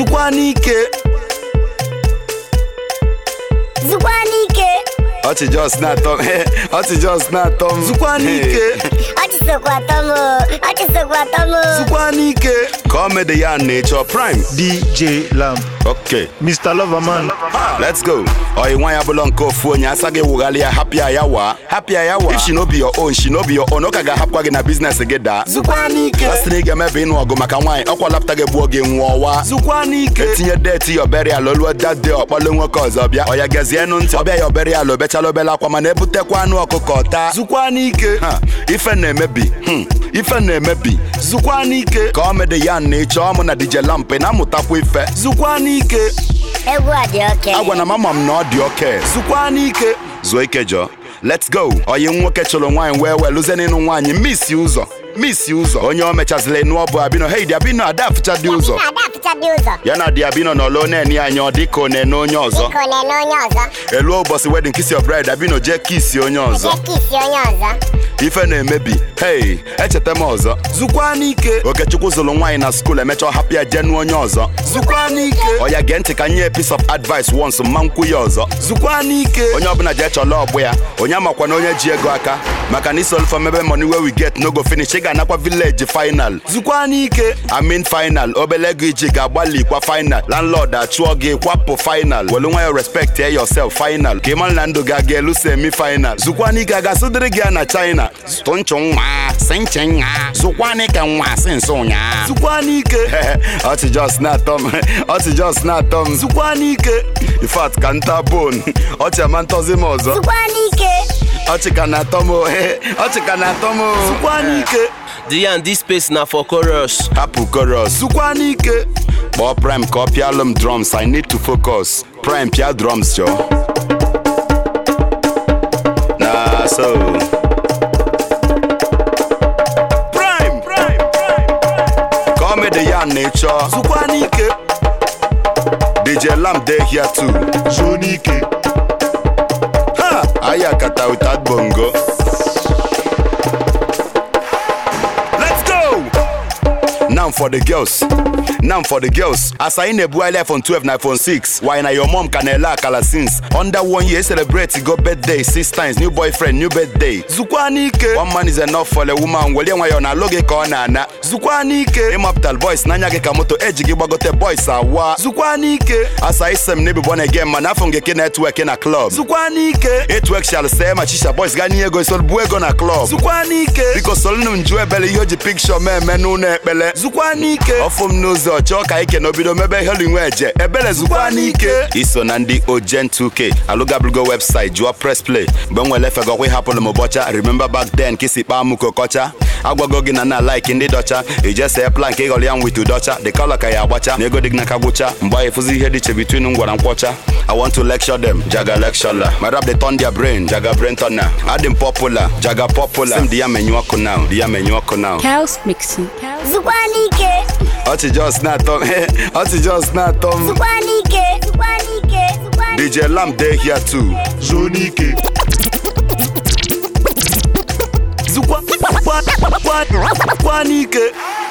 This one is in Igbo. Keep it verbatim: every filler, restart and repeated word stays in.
Zukwanike. Zukwanike. Ochi just not Tom. Ochi just not Tom. Zukwanike. Ochi sokwatomo. Ochi sokwatomo. Zukwanike. Comedy ya nature prime. D J Lam. Okay. Mister Loverman. Let's go. Oyi wan ya bulon ko fuonya asage wugali ya happy ayawa. Happy ayawa. If she no be your own, she no be your own. Oka ga hapwa ge na business geda. Zukwanike. Asini ge mebe inu ogo maka wine. Okwa lapta ge buo ge nwowa. Zukwanike. Etinye dirty your berry alolu that day okpalo nwoke ozobia. Oya gezi enu nti. Obia your berry alo becha lo bela kwa mana ebutekwa anu okukota. Zukwanike. Ha. Ife na emebi. Hmm. Ife na emebi. Zukwanike. Comedy ya nature omu na D J Lampe na mutakwa ife. Zukwanike. Egwu adi okay. Agwa na mama m na ọ dị okay. Zukwanike. Zuo ike jo. Let's go. Oyi nwoke cholo nwanyị wee wee luze n'inu nwanyị miss ụzọ. Miss ụzọ. Onye o mechazile nu obu abino. Hey di abino ada afụcha dị ụzọ. Ada afụcha dị ụzọ. Ya na di abino no lo na eni anya dịka one na onye ọzọ. Dịka one na onye ọzọ. Elu ụbọchị wedding kiss your bride abino je kiss onye ọzọ. Je kiss onye ọzọ. Ife na-emebi. Hey, echeta m ọzọ. Zukwanike. Okechukwu zụrụ nwanyị na school emecha happy ya jenu onye ọzọ. Zukwanike. Oya ge ntị ka nye piece of advice once mma nkwu ya ọzọ. Zukwanike. Onye ọbụla je chọrọ ọgbụ ya. Onye amakwa na onye ji ego aka. Maka na isol from ebe money where we get no go finish. Ị ga-anakwa village final. Zukwanike. I mean final. Obele ego iji ga-agbalị kwa final. Landlord achụọ gị kwapụ final. Welu nwa ya respect yourself final. Ka ịmal na ndụ ga ga-elu semi final. Zukwanike ga-asụdịrị gị ya na China. Toncho nwa, senche nwa, Zukwanike nwa sinso nya. Zukwanike. Ochi just not Tom. Ochi just not Tom. Zukwanike. In fact, kanta bone. Ochi amantozi mozo. Zukwanike. Ochi kanatomo. Ochi kanatomo. Zukwanike. The and this space now for chorus. Hapu chorus. Zukwanike. Boy Prime copy alum drums. I need to focus. Prime pia drums yo. Nah so. Comedy ya nature. Zukwanike. D J Lam dey here too. Zonike. Ha! Ayakata without bongo. Let's go! Now for the girls. Now for the girls. As I in a boy iPhone twelve na iPhone six. Why na your mom canela kala since. Under one year celebrate go birthday six times. New boyfriend, new birthday. Zukwanike. One man is enough for a woman. Wali nwa yona loge ka ona na. Zukwanike. Immortal boys nanya ge kamoto edge gi bagote boys awa. Zukwanike. As I sem ne be born again man afonge ke network in a club. Zukwanike. Network shall say machisha boys gani ego sol buego na club. Zukwanike. Because sol nu njwe bele yoji picture me menu na ekpele. Zukwanike. Ofum nozo choka ike no bido mebe heli nweje. Ebele Zukwanike. Iso na ndi Ogen two K. Aluga Bulgo website jua press play. Benwe lefe go we happen mo bocha. Remember back then kisi pa mu kokocha. Agwa gogi na na like ndi docha. E just say plan ke goli am with to docha. The color ka ya gbacha. Nego dig na kagucha. Mba efuzi ihe diche between ngwara nkwocha. I want to lecture them. Jaga lecturer. My rap they turn their brain. Jaga brain turner. Add popular. Jaga popular. Sim dia menu wako now. Dia menu wako now. Chaos mixing. Zukwanike. Ochi just not Tom. Ochi just not Tom. Zukwanike. Zukwanike. Zukwanike. D J Lam dey here too. Zonike. Zukwanike.